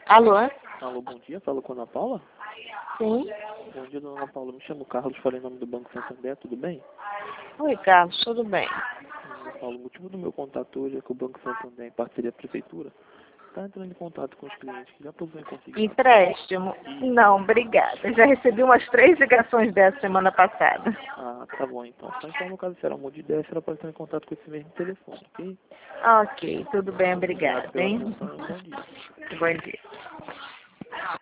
Alô? Alô, bom dia. Falo com a Ana Paula? Sim. Bom dia, dona Ana Paula. Me chamo Carlos, falei em nome do Banco Santander, tudo bem? Oi, Carlos, tudo bem? Ana Paula, o motivo do meu contato hoje é que o Banco Santander, em parceria com a Prefeitura, está entrando em contato com os clientes que já possuem consignado. Empréstimo? Não, obrigada. Eu já recebi umas 3 ligações dessa semana passada. Ah, tá bom então. Só informa caso será uma de ideia, a senhora pode entrar em contato com esse mesmo telefone, ok? Ok, tudo bem, Obrigado obrigada, pela hein? atenção e um bom dia. Bom dia.